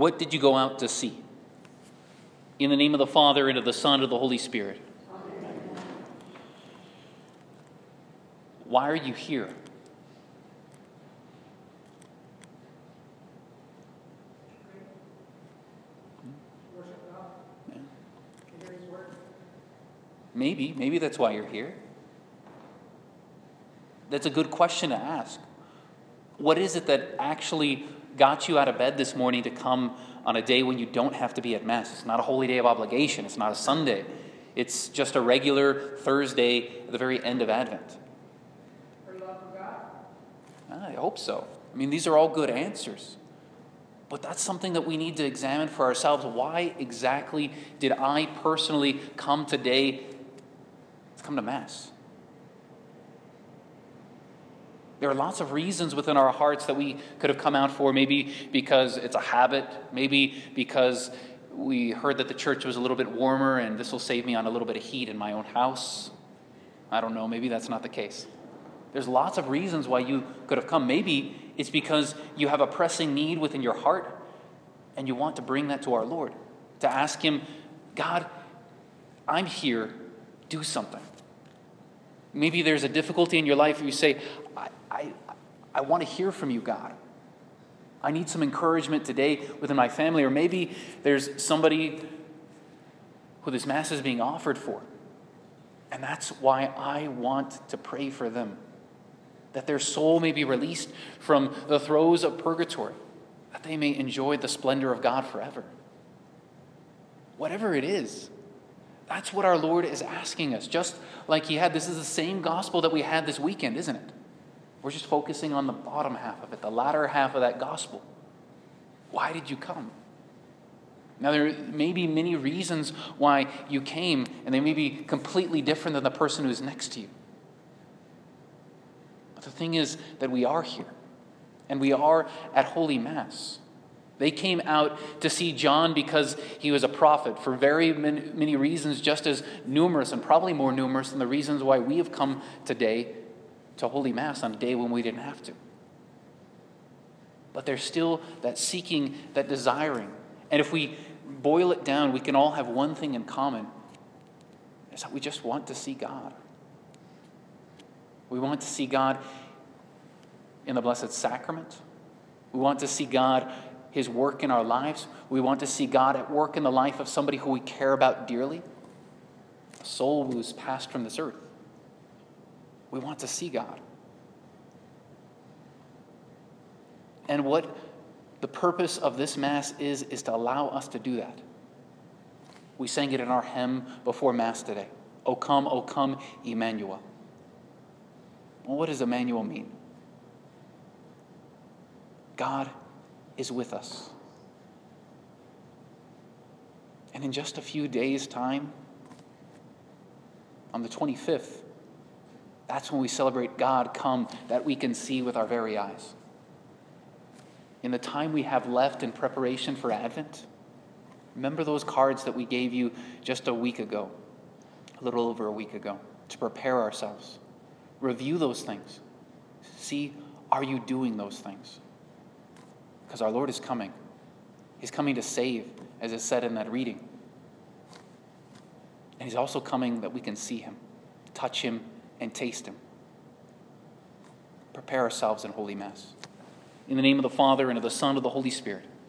What did you go out to see? In the name of the Father, and of the Son, and of the Holy Spirit. Why are you here? Yeah. Maybe that's why you're here. That's a good question to ask. What is it that actually got you out of bed this morning to come on a day when you don't have to be at Mass? It's not a holy day of obligation. It's not a Sunday. It's just a regular Thursday at the very end of Advent. For love of God? I hope so. I mean, these are all good answers. But that's something that we need to examine for ourselves. Why exactly did I personally come today to come to Mass? There are lots of reasons within our hearts that we could have come out for. Maybe because it's a habit. Maybe because we heard that the church was a little bit warmer and this will save me on a little bit of heat in my own house. I don't know. Maybe that's not the case. There's lots of reasons why you could have come. Maybe it's because you have a pressing need within your heart and you want to bring that to our Lord. To ask Him, God, I'm here. Do something. Maybe there's a difficulty in your life where you say, I want to hear from you, God. I need some encouragement today within my family. Or maybe there's somebody who this Mass is being offered for. And that's why I want to pray for them. That their soul may be released from the throes of purgatory. That they may enjoy the splendor of God forever. Whatever it is, that's what our Lord is asking us. Just like He had, this is the same gospel that we had this weekend, isn't it? We're just focusing on the bottom half of it, the latter half of that gospel. Why did you come? Now, there may be many reasons why you came, and they may be completely different than the person who's next to you. But the thing is that we are here, and we are at Holy Mass. They came out to see John because he was a prophet for very many reasons, just as numerous and probably more numerous than the reasons why we have come today to Holy Mass on a day when we didn't have to. But there's still that seeking, that desiring. And if we boil it down, we can all have one thing in common. Is that we just want to see God. We want to see God in the Blessed Sacrament. We want to see God, His work in our lives. We want to see God at work in the life of somebody who we care about dearly, a soul who's passed from this earth. We want to see God. And what the purpose of this Mass is to allow us to do that. We sang it in our hymn before Mass today. O come, Emmanuel. Well, what does Emmanuel mean? God is with us. And in just a few days' time, on the 25th, that's when we celebrate God come, that we can see with our very eyes. In the time we have left in preparation for Advent, remember those cards that we gave you just a week ago, a little over a week ago, to prepare ourselves. Review those things. See, are you doing those things? Because our Lord is coming. He's coming to save, as is said in that reading. And He's also coming that we can see Him, touch Him, and taste Him. Prepare ourselves in Holy Mass. In the name of the Father, and of the Son, and of the Holy Spirit.